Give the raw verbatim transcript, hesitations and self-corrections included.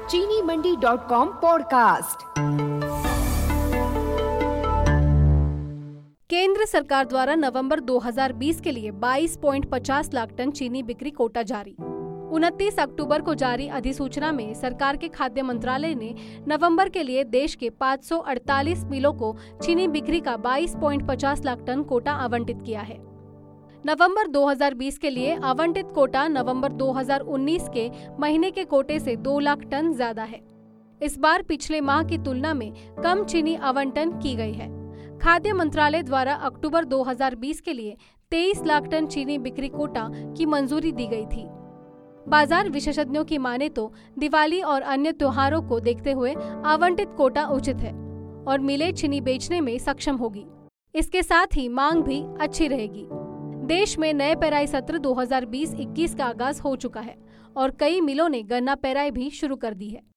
चीनी मंडी dot com podcast. केंद्र सरकार द्वारा नवंबर दो हज़ार बीस के लिए बाईस पॉइंट पचास लाख टन चीनी बिक्री कोटा जारी। उनतीस अक्टूबर को जारी अधिसूचना में सरकार के खाद्य मंत्रालय ने नवंबर के लिए देश के पाँच सौ अड़तालीस मिलों को चीनी बिक्री का बाईस पॉइंट पचास लाख टन कोटा आवंटित किया है। नवंबर दो हज़ार बीस के लिए आवंटित कोटा नवंबर दो हज़ार उन्नीस के महीने के कोटे से दो लाख टन ज्यादा है। इस बार पिछले माह की तुलना में कम चीनी आवंटन की गई है। खाद्य मंत्रालय द्वारा अक्टूबर दो हज़ार बीस के लिए तेईस लाख टन चीनी बिक्री कोटा की मंजूरी दी गई थी। बाजार विशेषज्ञों की माने तो दिवाली और अन्य त्योहारों को देखते हुए आवंटित कोटा उचित है और मिलें चीनी बेचने में सक्षम होगी। इसके साथ ही मांग भी अच्छी रहेगी। देश में नए पेराई सत्र दो हज़ार बीस इक्कीस का आगाज हो चुका है और कई मिलों ने गन्ना पेराई भी शुरू कर दी है।